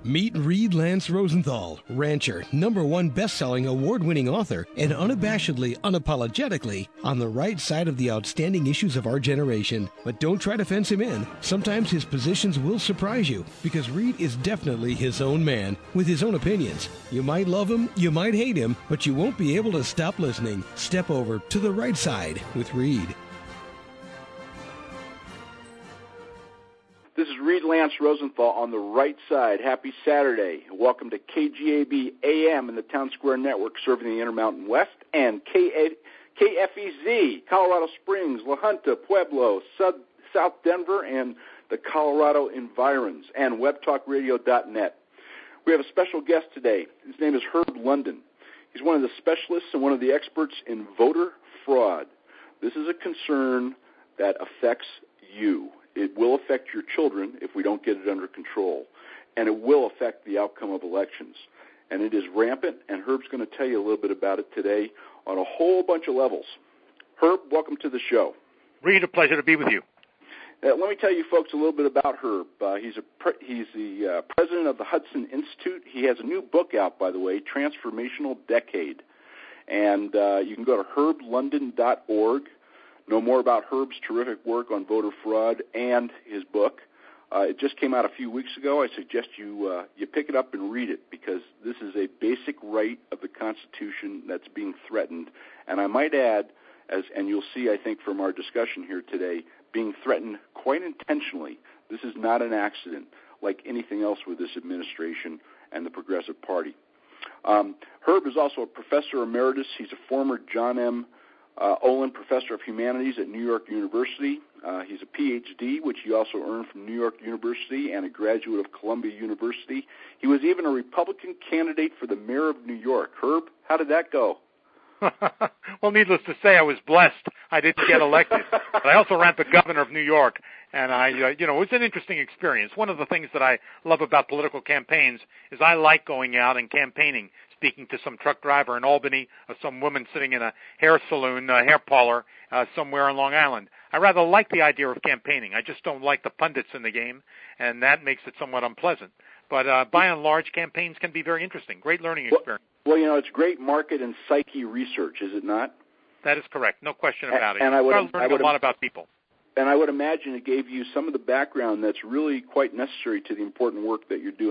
Meet Reed Lance Rosenthal, rancher, #1 best-selling, award-winning author, and unabashedly, unapologetically on the right side of the outstanding issues of our generation. But don't try to fence him in. Sometimes his positions will surprise you, because Reed is definitely his own man, with his own opinions. You might love him, you might hate him, but you won't be able to stop listening. Step over to the right side with Reed. This is Reed Lance Rosenthal on the right side. Happy Saturday. Welcome to KGAB AM and the Town Square Network, serving the Intermountain West, and KFEZ, Colorado Springs, La Junta, Pueblo, South Denver, and the Colorado environs, and webtalkradio.net. We have a special guest today. His name is Herb London. He's one of the specialists and one of the experts in voter fraud. This is a concern that affects you. It will affect your children if we don't get it under control, and it will affect the outcome of elections. And it is rampant, and Herb's going to tell you a little bit about it today on a whole bunch of levels. Herb, welcome to the show. Reed, a pleasure to be with you. Let me tell you folks a little bit about Herb. He's the president of the Hudson Institute. He has a new book out, by the way, Transformational Decade. And you can go to herblondon.org. Know more about Herb's terrific work on voter fraud and his book. It just came out a few weeks ago. I suggest you pick it up and read it, because this is a basic right of the Constitution that's being threatened. And I might add, and you'll see, I think, from our discussion here today, being threatened quite intentionally. This is not an accident like anything else with this administration and the Progressive Party. Herb is also a professor emeritus. He's a former John M. Olin Professor of Humanities at New York University. He's a Ph.D., which he also earned from New York University, and a graduate of Columbia University. He was even a Republican candidate for the mayor of New York. Herb, how did that go? Well, needless to say, I was blessed. I didn't get elected, but I also ran for governor of New York, and it was an interesting experience. One of the things that I love about political campaigns is I like going out and campaigning, speaking to some truck driver in Albany or some woman sitting in a hair salon, hair parlor somewhere on Long Island. I rather like the idea of campaigning. I just don't like the pundits in the game, and that makes it somewhat unpleasant. But by and large, campaigns can be very interesting. Great learning experience. Well, it's great market and psyche research, is it not? That is correct. No question about it. And I would learn a lot about people. And I would imagine it gave you some of the background that's really quite necessary to the important work that you're doing.